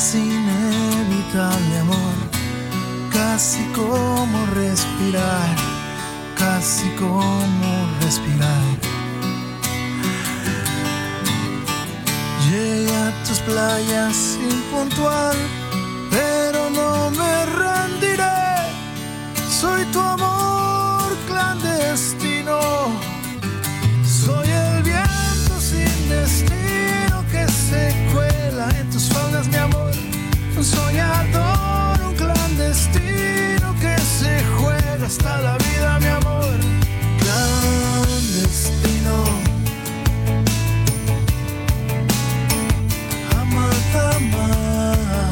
Es inevitable, amor, casi como respirar, casi como respirar. Llegué a tus playas impuntual, pero no me rendiré. Soy tu amor clandestino, soy el viento sin destino que se cuela en tus faldas, mi amor. Un soñador, un clandestino que se juega hasta la vida, mi amor. Clandestino, amada, amada.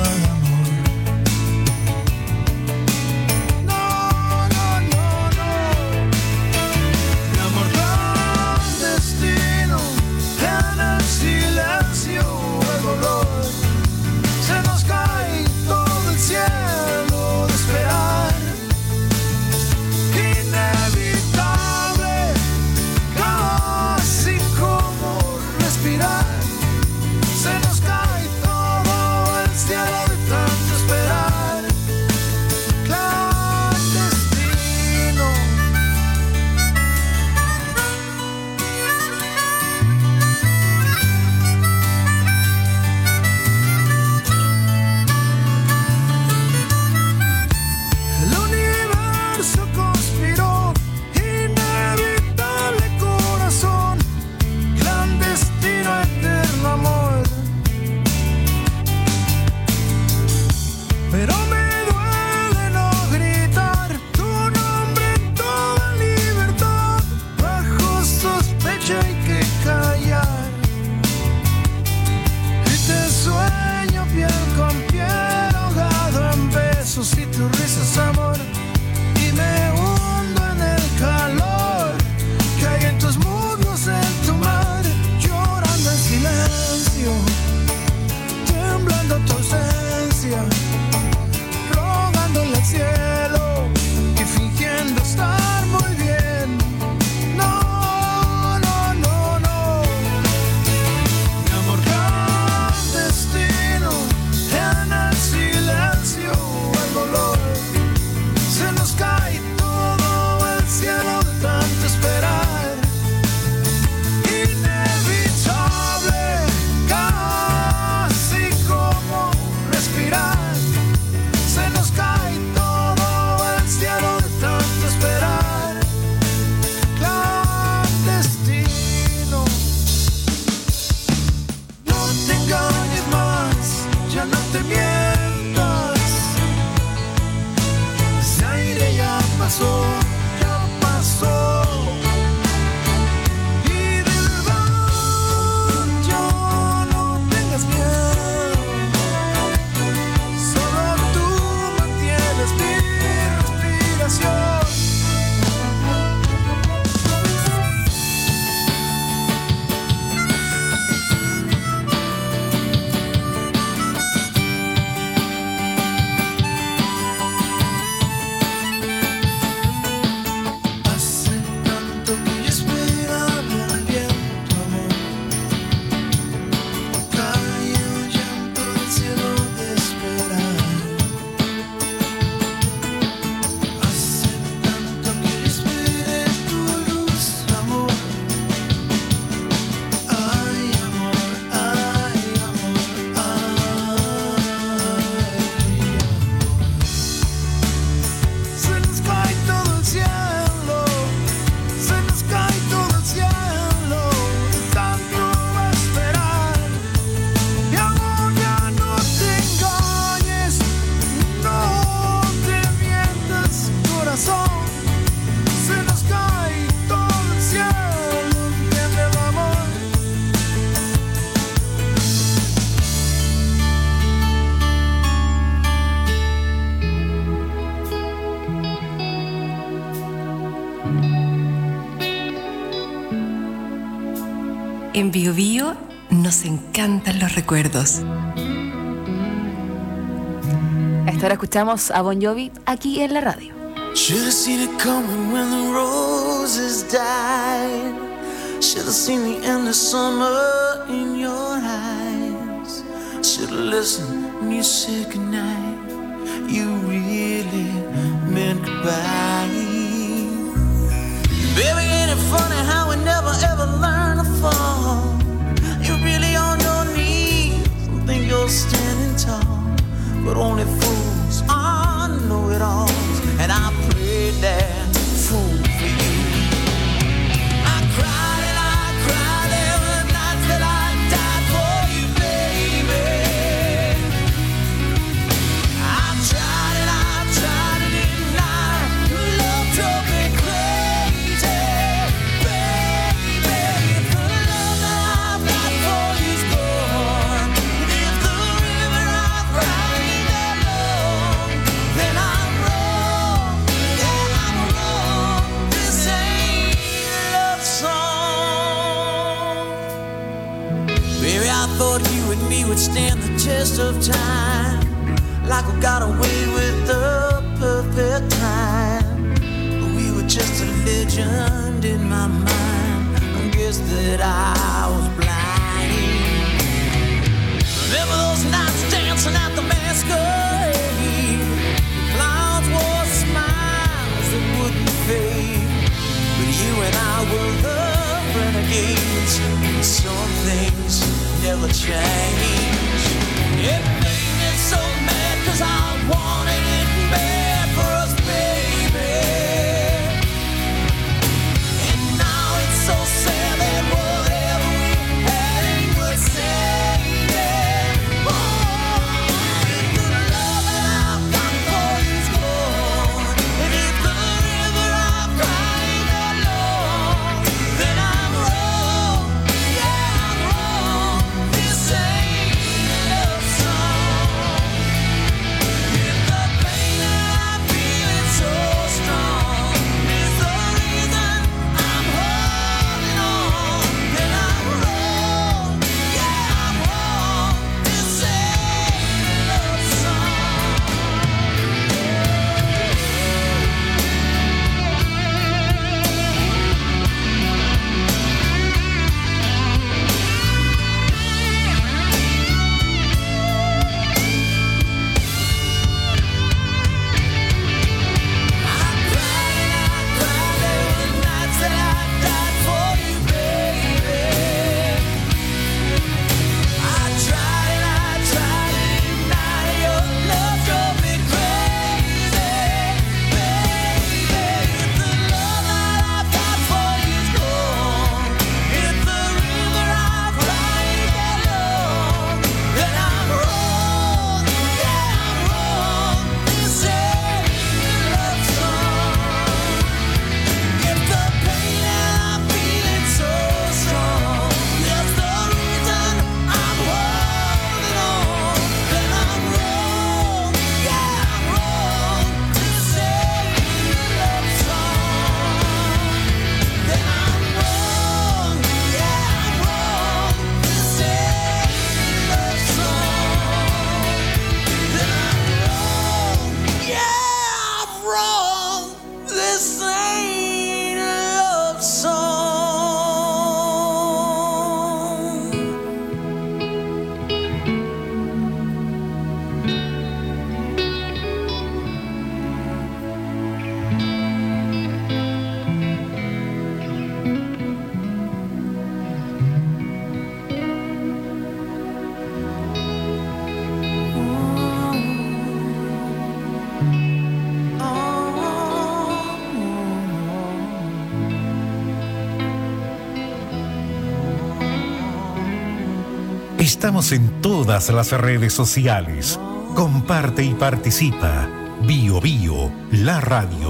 Y tus risas, amor, y me hundo en el calor que hay en tus muslos, en tu mar, llorando en silencio, temblando tu ausencia, rogándole al cielo y fingiendo estar muy bien. No, no, no, no, mi amor clandestino, en el silencio se nos cae todo el cielo de tanto esperar. Inevitable, casi como respirar. Se nos cae todo el cielo de tanto esperar. Clandestino, no te engañes más, ya no te mientas. Ese aire ya pasó, ya pasó. Y de verdad ya no tengas miedo. Solo tú mantienes mi respiración. En Bio Bio nos encantan los recuerdos. A esta hora escuchamos a Bon Jovi aquí en la radio. Should have seen it coming when the roses died. Should have seen the end of summer in your eyes. Should listen when you said goodnight. You really meant goodbye. Baby, ain't it funny how we never ever learn to fall? You're really on your knees and think you're standing tall, but only fools are know-it-alls, and I prayed that fool for you. I cried and I cried every night that I died for you, baby. I tried and I tried to deny your love drove me crazy, baby. If the love that I've got for you's gone, and if the river I've cried ain't that long, then I'm wrong, yeah, I'm wrong. This ain't a love song. Baby, I thought you and me would stand the test of time, like we got away with the perfect time. But we were just a legend in my mind. I guess that I was blind. Remember those nights dancing at the masquerade? Clowns wore smiles that wouldn't fade, but you and I were the renegades. Some things never change. It made me so mad 'cause I wanted it bad for us, baby. And now it's so sad that whatever we had ain't worth saving. Oh, if the love that I've got for you's gone, and if the river I've cried ain't that long, then I'm wrong, yeah, I'm wrong. This ain't a love song. If the pain that I feel is so strong is the reason I'm holding on, then I'm wrong, yeah, I'm wrong. This ain't a love song. I cried every night that I died for you, baby. I tried to deny your love drove me crazy, baby. If the love that I've got for you's gone, if the river I've cried ain't that long, then I'm wrong, yeah, I'm wrong. This ain't a love song. If the pain that I'm feeling so strong is the reason I'm holding on, then I'm wrong, yeah, I'm wrong. This ain't a love song. Then I'm wrong, yeah, I'm wrong. This ain't a love song. Then I'm wrong, yeah, I'm wrong. This ain't a love song. Estamos en todas las redes sociales. Comparte y participa. Bio Bio, la radio.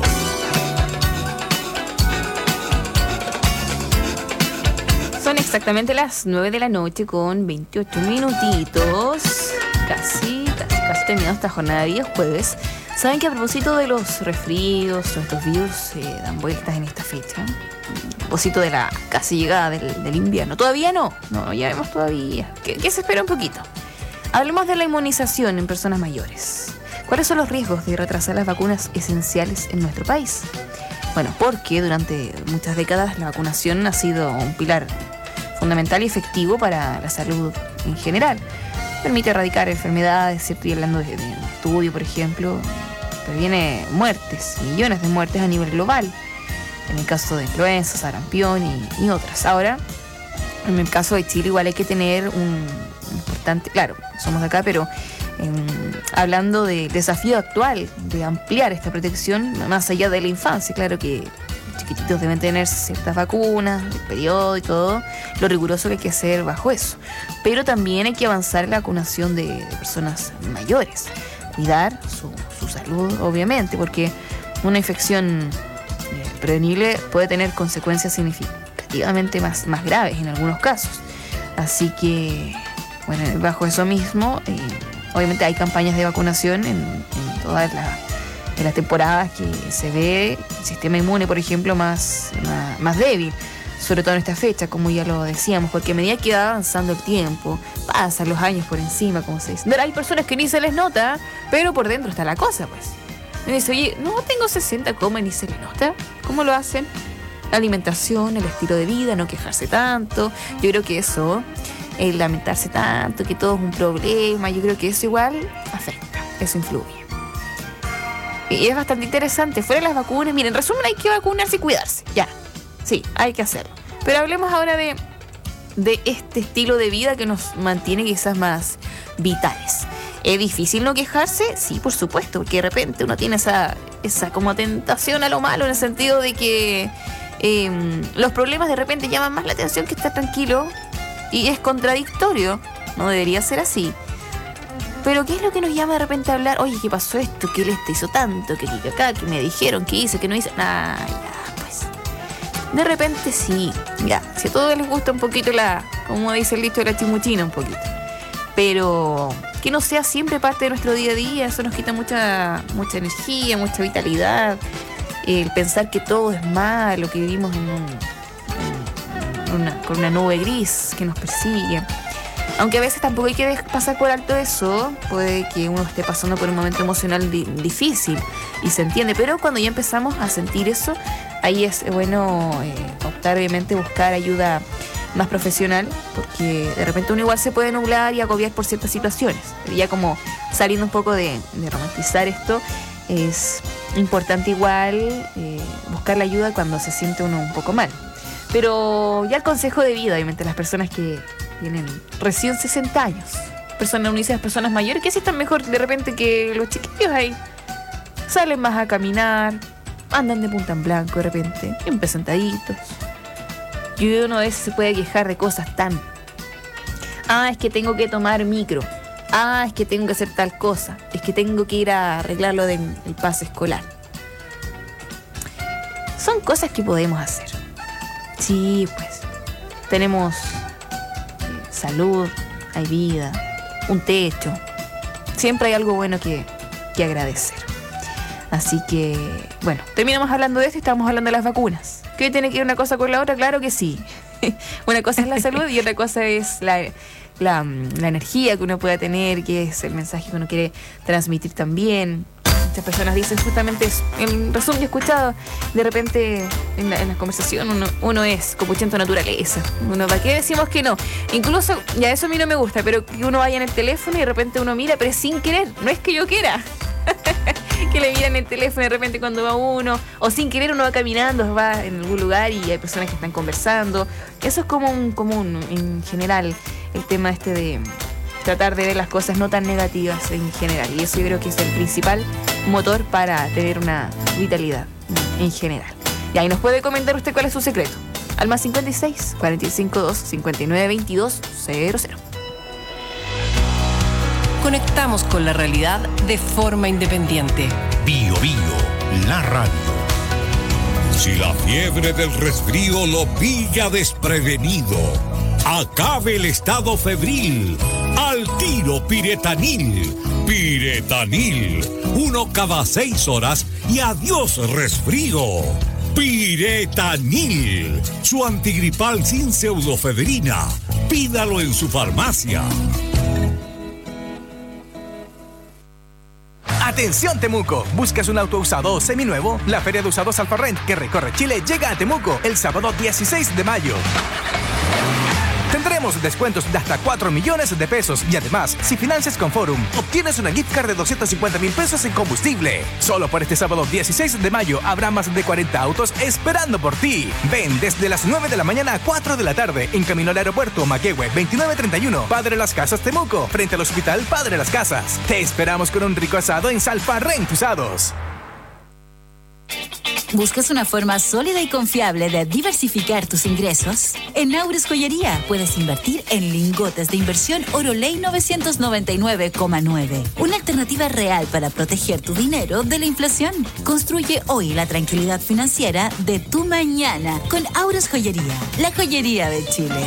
Son exactamente las 9 de la noche con 28 minutitos. Casi terminado esta jornada de día jueves. Saben que a propósito de los resfríos, estos virus dan vueltas en esta fecha. A propósito de la casi llegada del invierno. Todavía no, ya vemos todavía. Que se espera un poquito. Hablemos de la inmunización en personas mayores. ¿Cuáles son los riesgos de retrasar las vacunas esenciales en nuestro país? Bueno, porque durante muchas décadas la vacunación ha sido un pilar fundamental y efectivo para la salud en general. permite erradicar enfermedades, ¿cierto? Y hablando de estudio, por ejemplo, previene muertes, millones de muertes a nivel global, en el caso de influenza, sarampión y otras. Ahora, en el caso de Chile igual hay que tener un importante, claro, somos de acá, pero hablando del desafío actual de ampliar esta protección más allá de la infancia. Claro que los chiquititos deben tener ciertas vacunas, el periodo y todo, lo riguroso que hay que hacer bajo eso. Pero también hay que avanzar en la vacunación de personas mayores, cuidar su salud, obviamente, porque una infección prevenible puede tener consecuencias significativamente más graves en algunos casos. Así que, bueno, bajo eso mismo, obviamente hay campañas de vacunación en todas las temporadas que se ve el sistema inmune, por ejemplo, más débil, sobre todo en esta fecha, como ya lo decíamos, porque a medida que va avanzando el tiempo, pasan los años por encima, como se dice. Hay personas que ni se les nota, pero por dentro está la cosa, pues. Me dice, oye, no tengo 60, ¿cómo ni se les nota? ¿Cómo lo hacen? La alimentación, el estilo de vida, no quejarse tanto. Yo creo que eso, el lamentarse tanto, que todo es un problema, yo creo que eso igual afecta, eso influye. Y es bastante interesante. Fuera de las vacunas, miren, en resumen, hay que vacunarse y cuidarse, ya. Sí, hay que hacerlo. Pero hablemos ahora de este estilo de vida que nos mantiene quizás más vitales. ¿Es difícil no quejarse? Sí, por supuesto, porque de repente uno tiene esa como tentación a lo malo, en el sentido de que los problemas de repente llaman más la atención que estar tranquilo, y es contradictorio. No debería ser así. Pero ¿qué es lo que nos llama de repente a hablar? Oye, ¿qué pasó esto? ¿Qué le hizo tanto? ¿Qué acá? ¿Qué me dijeron? ¿Qué hice? ¿Qué no hice? Ya, pues. De repente sí, ya. Si a todos les gusta un poquito como dice el dicho, la chimuchina un poquito. Pero que no sea siempre parte de nuestro día a día, eso nos quita mucha energía, mucha vitalidad. El pensar que todo es malo, que vivimos con una nube gris que nos persigue. Aunque a veces tampoco hay que pasar por alto eso, puede que uno esté pasando por un momento emocional difícil y se entiende, pero cuando ya empezamos a sentir eso, ahí es bueno optar, obviamente, buscar ayuda más profesional, porque de repente uno igual se puede nublar y agobiar por ciertas situaciones. Pero ya como saliendo un poco de romantizar esto, es importante igual buscar la ayuda cuando se siente uno un poco mal. Pero ya el consejo de vida, obviamente, las personas que tienen recién 60 años, personas unidas, personas mayores, que sí están mejor de repente que los chiquillos ahí. Salen más a caminar, andan de punta en blanco de repente, bien presentaditos. Y uno a veces se puede quejar de cosas tan... es que tengo que tomar micro. Es que tengo que hacer tal cosa. Es que tengo que ir a arreglar lo del pase escolar. Son cosas que podemos hacer. Sí, pues. Tenemos salud, hay vida, un techo. Siempre hay algo bueno que agradecer. Así que, bueno, terminamos hablando de esto y estamos hablando de las vacunas. ¿Qué tiene que ver una cosa con la otra? Claro que sí. Una cosa es la salud y otra cosa es la energía que uno pueda tener, que es el mensaje que uno quiere transmitir también. Muchas personas dicen justamente eso. En resumen, yo he escuchado de repente en la conversación, uno es copuchento naturaleza. ¿Para qué decimos que no? Incluso, ya eso a mí no me gusta, pero que uno vaya en el teléfono y de repente uno mira, pero sin querer, no es que yo quiera. Que le miran el teléfono de repente cuando va uno, o sin querer uno va caminando, va en algún lugar y hay personas que están conversando. Eso es común en general, el tema de tratar de ver las cosas no tan negativas en general, y eso yo creo que es el principal motor para tener una vitalidad en general. Y ahí nos puede comentar usted cuál es su secreto, al más 56 452 59 22 00. Conectamos con la realidad de forma independiente. Bio Bio, la radio. Si la fiebre del resfrío lo pilla desprevenido, acabe el estado febril. Al tiro Piretanil. Piretanil. 1 cada 6 horas y adiós resfrío. Piretanil. Su antigripal sin pseudofebrina. Pídalo en su farmacia. Atención Temuco, ¿buscas un auto usado o seminuevo? La Feria de Usados Alfarrent, que recorre Chile, llega a Temuco el sábado 16 de mayo. Tendremos descuentos de hasta 4 millones de pesos y además, si financias con Forum, obtienes una gift card de 250,000 pesos en combustible. Solo por este sábado 16 de mayo habrá más de 40 autos esperando por ti. Ven desde las 9 de la mañana a 4 de la tarde en camino al aeropuerto Maquehue 2931, Padre Las Casas, Temuco, frente al Hospital Padre Las Casas. Te esperamos con un rico asado en Salfarren Usados. ¿Buscas una forma sólida y confiable de diversificar tus ingresos? En Aures Joyería puedes invertir en lingotes de inversión Oroley 999,9. Una alternativa real para proteger tu dinero de la inflación. Construye hoy la tranquilidad financiera de tu mañana con Aures Joyería, la joyería de Chile.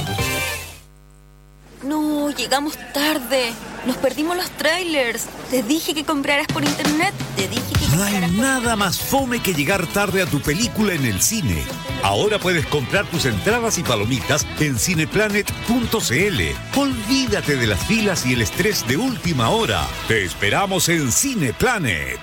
No, llegamos tarde. Nos perdimos los trailers. Te dije que compraras por internet. No hay nada más fome que llegar tarde a tu película en el cine. Ahora puedes comprar tus entradas y palomitas en cineplanet.cl. Olvídate de las filas y el estrés de última hora. Te esperamos en Cineplanet.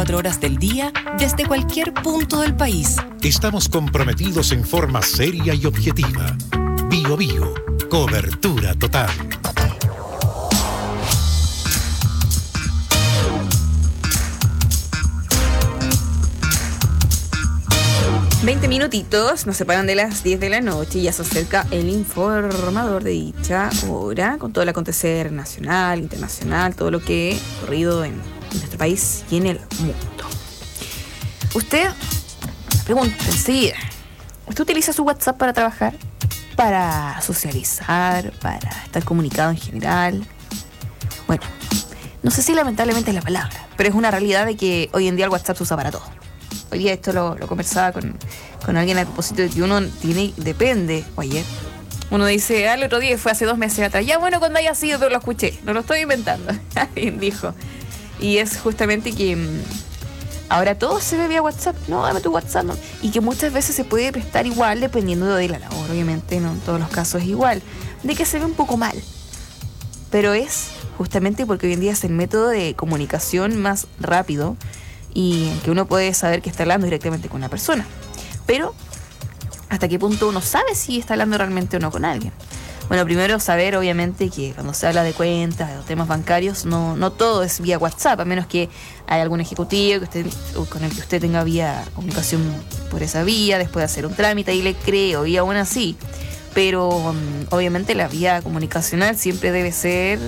24 horas del día desde cualquier punto del país. Estamos comprometidos en forma seria y objetiva. Bio Bio, cobertura total. ...20 minutitos, nos separan de las 10 de la noche y ya se acerca el informador de dicha hora con todo el acontecer nacional, internacional, todo lo que ha ocurrido en nuestro país y en el mundo. Usted, pregunta enseguida, ¿usted utiliza su WhatsApp para trabajar? ¿Para socializar? ¿Para estar comunicado en general? Bueno, no sé si lamentablemente es la palabra, pero es una realidad de que hoy en día el WhatsApp se usa para todo. Hoy día esto lo conversaba con alguien a propósito de que uno depende, oye, uno dice, el otro día fue hace 2 meses atrás, ya bueno, cuando haya sido, pero lo escuché, no lo estoy inventando, alguien dijo. Y es justamente que ahora todo se ve vía WhatsApp, no, dame tu WhatsApp, no. Y que muchas veces se puede prestar igual dependiendo de la labor, obviamente, no en todos los casos es igual, de que se ve un poco mal. Pero es justamente porque hoy en día es el método de comunicación más rápido y en que uno puede saber que está hablando directamente con una persona. Pero, ¿hasta qué punto uno sabe si está hablando realmente o no con alguien? Bueno, primero saber, obviamente, que cuando se habla de cuentas, de los temas bancarios, no todo es vía WhatsApp, a menos que haya algún ejecutivo con el que usted tenga vía comunicación por esa vía, después de hacer un trámite, y le creo, y aún así. Pero, obviamente, la vía comunicacional siempre debe ser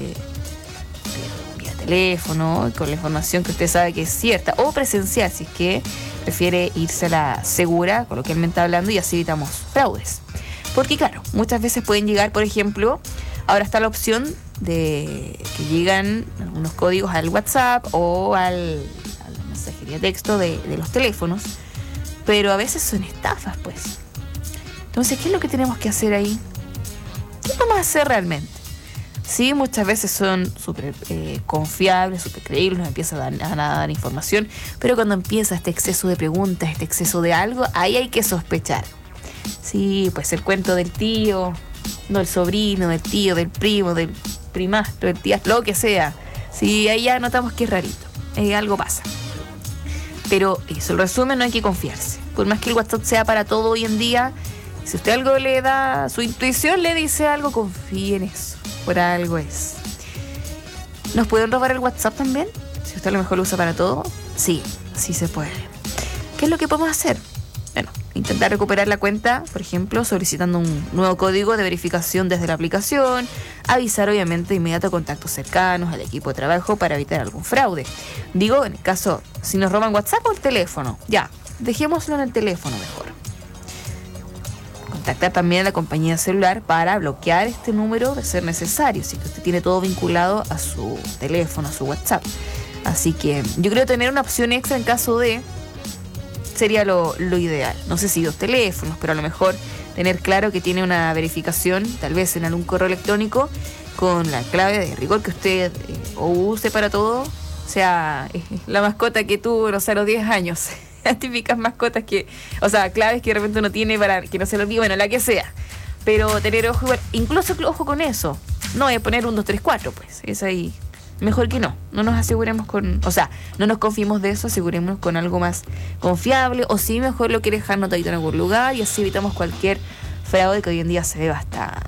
teléfono, con la información que usted sabe que es cierta, o presencial, si es que prefiere irse a la segura, coloquialmente hablando, y así evitamos fraudes. Porque claro, muchas veces pueden llegar, por ejemplo, ahora está la opción de que llegan algunos códigos al WhatsApp o a la mensajería de texto de los teléfonos, pero a veces son estafas, pues. Entonces, ¿qué es lo que tenemos que hacer ahí? ¿Qué vamos a hacer realmente? Sí, muchas veces son súper confiables, súper creíbles, nos empiezan a dar información, pero cuando empieza este exceso de preguntas, este exceso de algo, ahí hay que sospechar. Sí, pues el cuento del tío, no el sobrino, del tío, del primo, del primastro, del tío, lo que sea. Sí, ahí ya notamos que es rarito, algo pasa. Pero eso, el resumen, no hay que confiarse. Por más que el WhatsApp sea para todo hoy en día, si usted algo le da, su intuición le dice algo, confíe en eso. Por algo es. ¿Nos pueden robar el WhatsApp también? Si usted a lo mejor lo usa para todo. Sí, sí se puede. ¿Qué es lo que podemos hacer? Bueno, intentar recuperar la cuenta, por ejemplo, solicitando un nuevo código de verificación desde la aplicación, avisar obviamente de inmediato a contactos cercanos, al equipo de trabajo para evitar algún fraude. Digo, en el caso, si nos roban WhatsApp o el teléfono, ya, dejémoslo en el teléfono mejor. Contactar también a la compañía celular para bloquear este número de ser necesario, si que usted tiene todo vinculado a su teléfono, a su WhatsApp. Así que yo creo que tener una opción extra en caso de sería lo ideal. No sé si 2 teléfonos, pero a lo mejor tener claro que tiene una verificación, tal vez en algún correo electrónico, con la clave de rigor que usted o use para todo, o sea, la mascota que tuvo, no sé, a los 10 años. Las típicas mascotas claves que de repente uno tiene para que no se lo olvide, bueno, la que sea. Pero tener ojo, incluso ojo con eso. No voy a poner 1, 2, 3, 4, pues. Es ahí. Mejor que no. No nos aseguremos no nos confiemos de eso, asegurémonos con algo más confiable. O si mejor lo quiere dejar notadito en algún lugar y así evitamos cualquier fraude que hoy en día se ve bastante.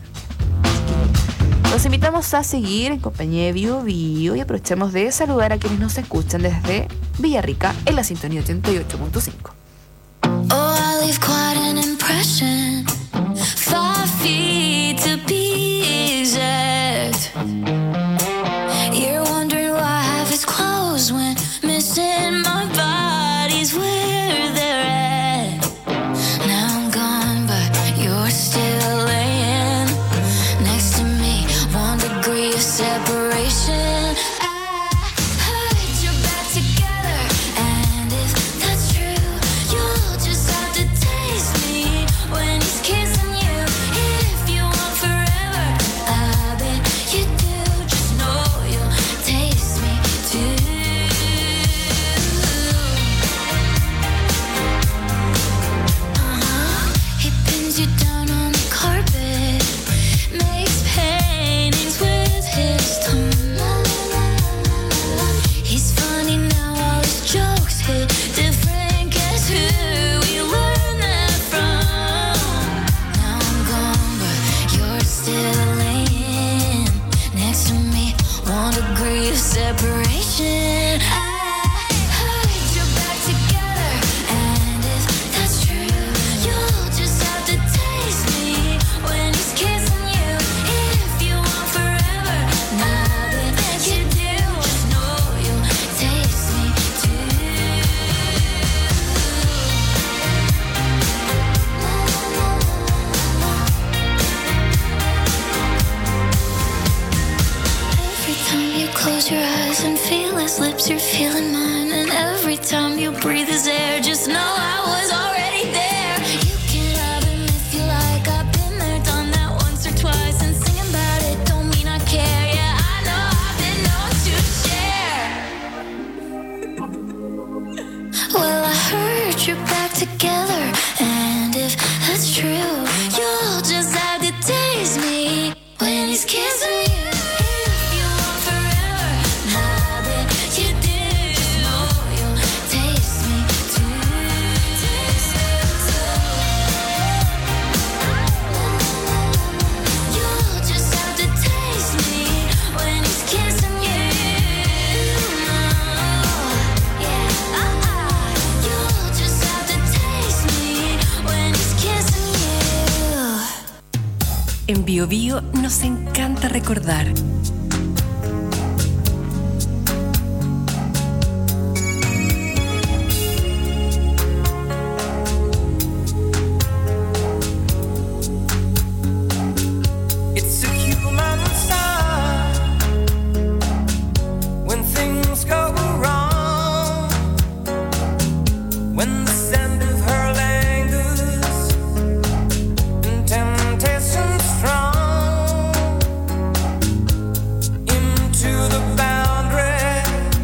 Los invitamos a seguir en compañía de Bio Bio y aprovechamos de saludar a quienes nos escuchan desde Villarrica en la sintonía 88.5. Oh, I leave quite an impression. 5 feet to be exact. You're wondering why half is closed when missing my body's where they're at. Now I'm gone, but you're still laying next to me. 1 degree of separation. I put your back together, and if that's true, 'cause you're feeling mine. And every time you breathe this air, just know I was already there. You can love him if you like. I've been there, done that once or twice. And singing about it don't mean I care. Yeah, I know I've been known to share. Well, I heard you're back together, and if that's true, you'll just have to taste me when he's kissing you. If you want forever, now that you do, you'll taste me too. Taste me too. You'll just have to taste me when he's kissing you. Yeah, you'll just have to taste me when he's kissing you. En Bio Bio nos encanta recordar. It's a human sign when things go wrong, when the scent of her lingers and temptation strong into the boundary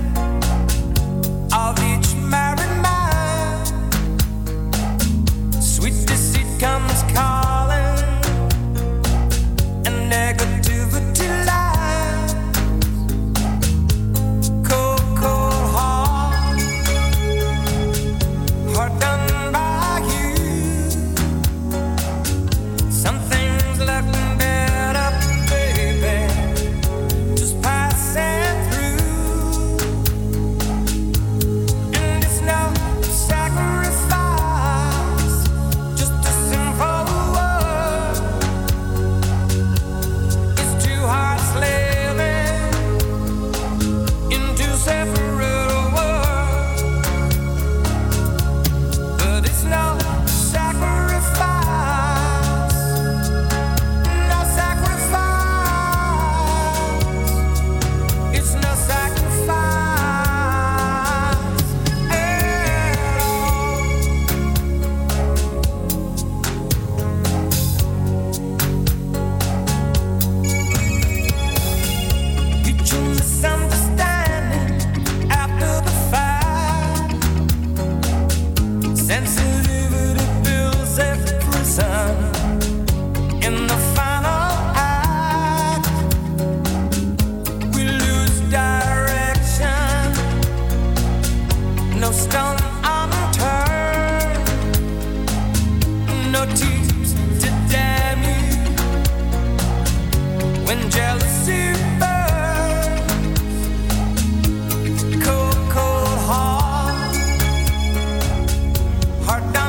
of each married man. Sweet deceit comes calling, and negativity lies. Cold, cold heart, heart done by you. Some things looking better, baby, just passing through. And it's no sacrifice, just a simple word. It's two hearts living in two separate worlds, but it's no sacrifice, no sacrifice. It's no sacrifice at all. Mutual misunderstanding after the fact. Sensitivity builds a prison in the final act. We lose direction, no stone unturned, no tears to damn you when jealousy burns. Cold, cold heart, heart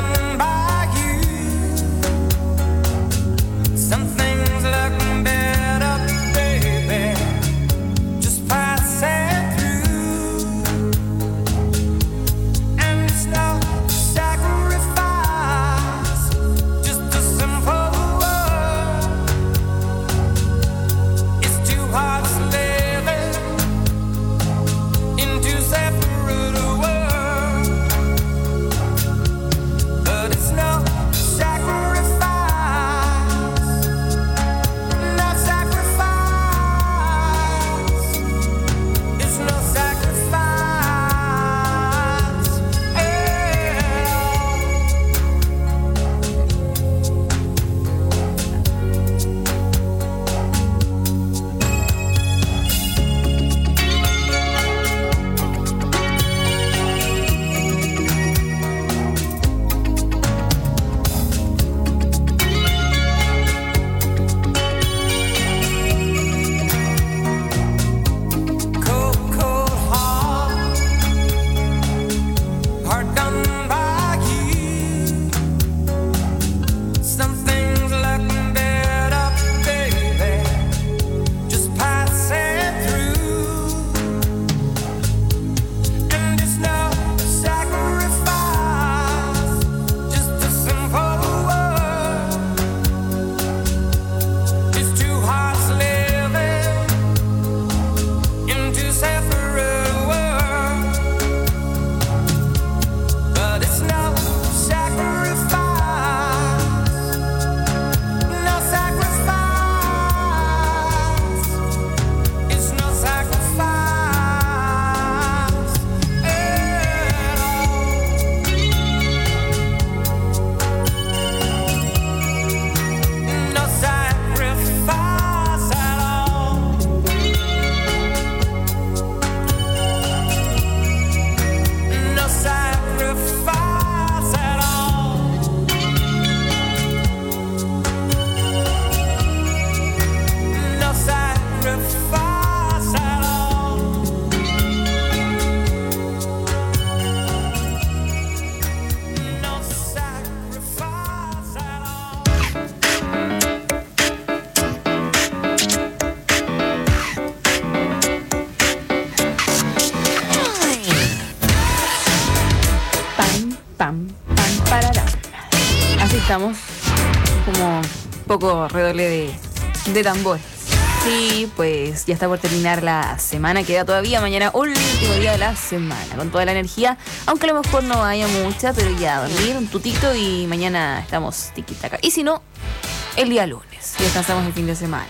pararán. Así estamos, como un poco redoble de tambores. Sí, pues ya está por terminar la semana, queda todavía mañana, último día de la semana, con toda la energía, aunque a lo mejor no haya mucha, pero ya dormir un tutito y mañana estamos tiquitaca. Y si no, el día lunes, y descansamos el fin de semana.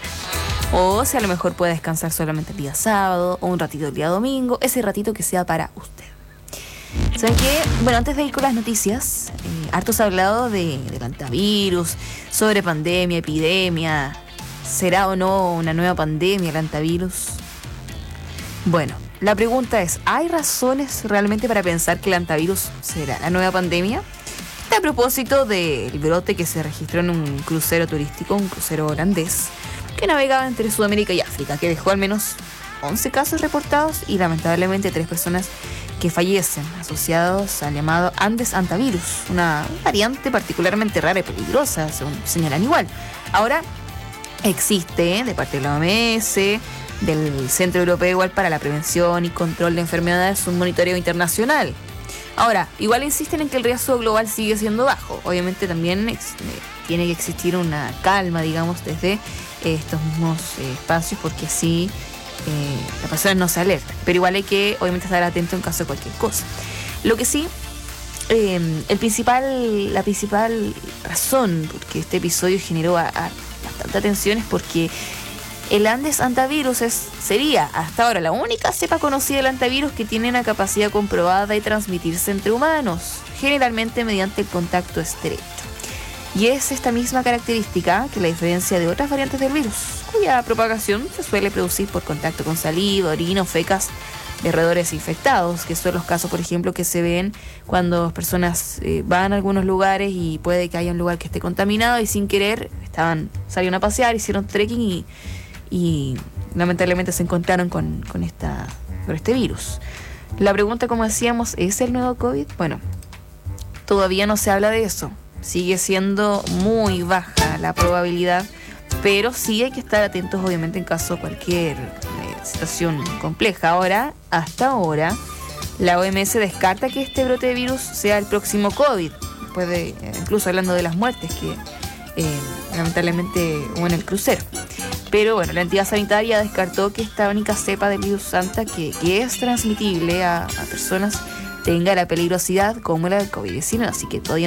O si a lo mejor puede descansar solamente el día sábado, o un ratito el día domingo, ese ratito que sea para usted. ¿Saben qué? Bueno, antes de ir con las noticias, harto se ha hablado del hantavirus, sobre pandemia, epidemia. ¿Será o no una nueva pandemia el hantavirus? Bueno, la pregunta es, ¿hay razones realmente para pensar que el hantavirus será la nueva pandemia? A propósito del brote que se registró en un crucero turístico, un crucero holandés, que navegaba entre Sudamérica y África, que dejó al menos 11 casos reportados y lamentablemente 3 personas que fallecen asociados al llamado Andes hantavirus, una variante particularmente rara y peligrosa, según señalan igual. Ahora, existe de parte de la OMS, del Centro Europeo igual para la Prevención y Control de Enfermedades, un monitoreo internacional. Ahora, igual insisten en que el riesgo global sigue siendo bajo. Obviamente también tiene que existir una calma, digamos, desde estos mismos espacios, porque así las personas no se alertan. Pero igual hay que, obviamente, estar atento en caso de cualquier cosa. Lo que sí, la principal razón por que este episodio generó bastante atención es porque el Andes hantavirus sería hasta ahora la única cepa conocida del hantavirus que tiene una capacidad comprobada de transmitirse entre humanos, generalmente mediante el contacto estrecho. Y es esta misma característica que la diferencia de otras variantes del virus, cuya propagación se suele producir por contacto con saliva, orina o fecas de roedores infectados, que son los casos, por ejemplo, que se ven cuando personas van a algunos lugares y puede que haya un lugar que esté contaminado y sin querer salieron a pasear, hicieron trekking y lamentablemente se encontraron con este virus. La pregunta, como decíamos, ¿es el nuevo COVID? Bueno, todavía no se habla de eso. Sigue siendo muy baja la probabilidad, pero sí hay que estar atentos, obviamente, en caso de cualquier situación compleja. Hasta ahora, la OMS descarta que este brote de virus sea el próximo COVID, después de, incluso hablando de las muertes que lamentablemente hubo en el crucero. Pero bueno, la entidad sanitaria descartó que esta única cepa del virus Santa que es transmitible a personas tenga la peligrosidad como la del COVID-19, así que todavía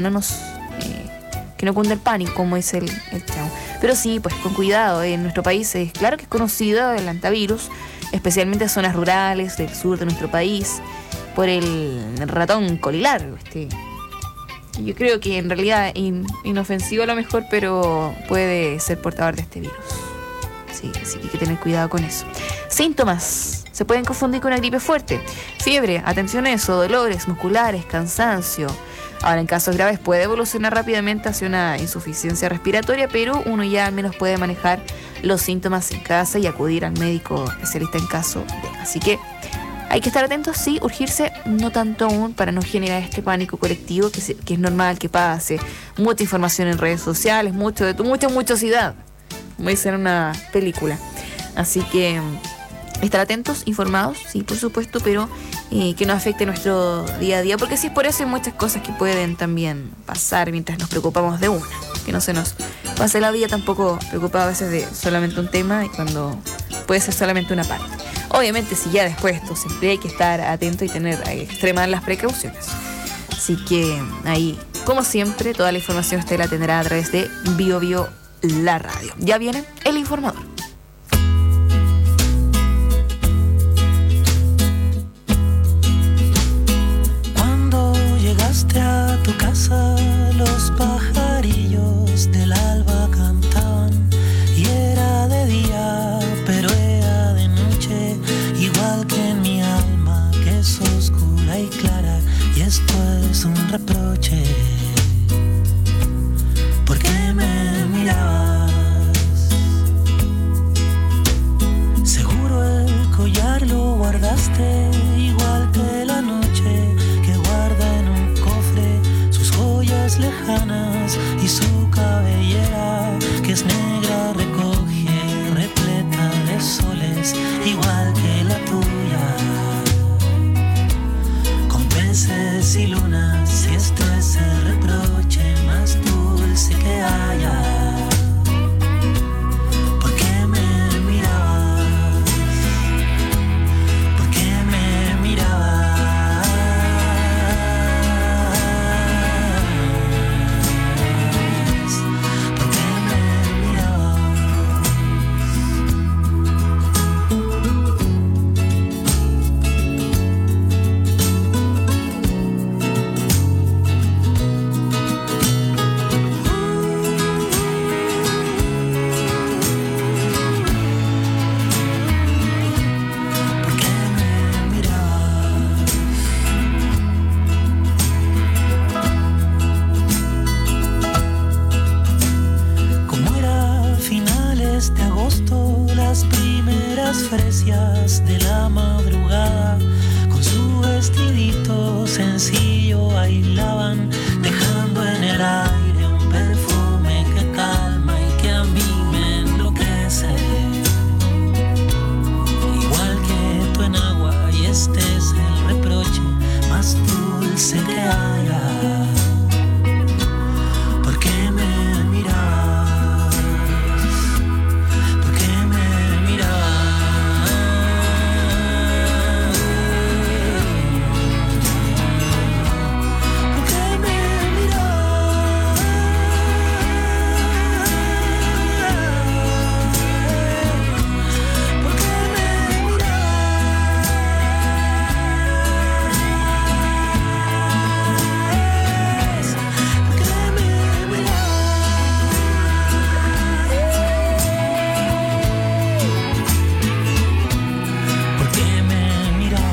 que no cunda el pánico, como dice el chavo. Pero sí, pues con cuidado, en nuestro país es claro que es conocido el hantavirus, especialmente en zonas rurales del sur de nuestro país, por el ratón colilar. Yo creo que en realidad inofensivo a lo mejor, pero puede ser portador de este virus. Sí, así que hay que tener cuidado con eso. Síntomas. Se pueden confundir con una gripe fuerte. Fiebre, atención a eso, dolores musculares, cansancio. Ahora, en casos graves puede evolucionar rápidamente hacia una insuficiencia respiratoria, pero uno ya al menos puede manejar los síntomas en casa y acudir al médico especialista en caso de. Así que hay que estar atentos, sí, urgirse, no tanto aún para no generar este pánico colectivo que es normal que pase. Mucha información en redes sociales, mucha muchosidad, como dice en una película. Así que estar atentos, informados, sí, por supuesto, pero que no afecte nuestro día a día, porque si es por eso hay muchas cosas que pueden también pasar mientras nos preocupamos de una, que no se nos pase la vida tampoco preocupado a veces de solamente un tema y cuando puede ser solamente una parte. Obviamente, si ya después de esto siempre hay que estar atento y extremar las precauciones. Así que ahí, como siempre, toda la información usted la tendrá a través de Bio Bio, la radio. Ya viene el informador. A tu casa los pajarillos del alba cantaban y era de día pero era de noche, igual que en mi alma que es oscura y clara, y esto es un reproche. ¿Por qué me mirabas? Seguro el collar lo guardaste igual que la noche que guarda en un joyas lejanas y su cabellera que es negra recoge repleta de soles igual que la tuya, con peces y lunas, y esto es el reproche. las primeras fresias de la madrugada, con su vestidito sencillo bailaban, dejando en el aire un perfume que calma y que a mí me enloquece. Igual que tú en agua, y este es el reproche más dulce que haya. ¿Por qué me mirabas? ¿Por qué me mirabas? ¿Por qué me mirabas? ¿Por qué me mirabas? ¿Por qué me mirabas? ¿Por qué me mirabas?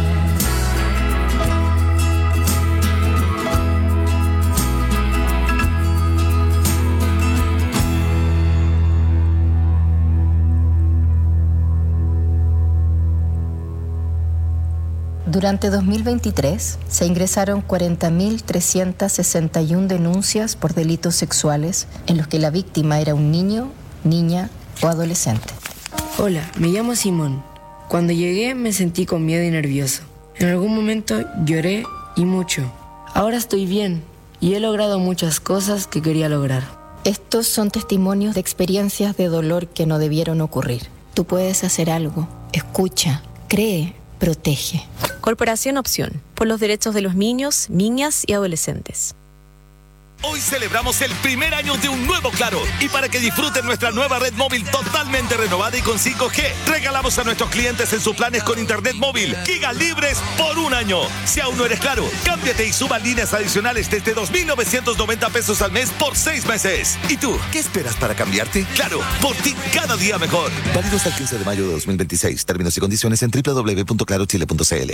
Durante 2023 se ingresaron 40.361 denuncias por delitos sexuales en los que la víctima era un niño, niña o adolescente. Hola, me llamo Simón. Cuando llegué me sentí con miedo y nervioso. En algún momento lloré y mucho. Ahora estoy bien y he logrado muchas cosas que quería lograr. Estos son testimonios de experiencias de dolor que no debieron ocurrir. Tú puedes hacer algo. Escucha, cree, protege. Corporación Opción, por los derechos de los niños, niñas y adolescentes. Hoy celebramos el primer año de un nuevo Claro. Y para que disfruten nuestra nueva red móvil totalmente renovada y con 5G, regalamos a nuestros clientes en sus planes con internet móvil gigas libres por un año. Si aún no eres Claro, cámbiate y suba líneas adicionales desde 2.990 pesos al mes por 6 meses. ¿Y tú, qué esperas para cambiarte? Claro, por ti cada día mejor. Válido hasta el 15 de mayo de 2026. Términos y condiciones en www.clarochile.cl.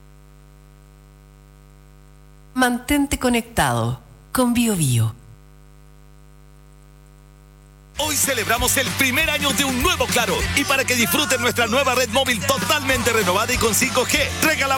Mantente conectado con BioBio. Hoy celebramos el primer año de un nuevo Claro. Y para que disfruten nuestra nueva red móvil totalmente renovada y con 5G, regalamos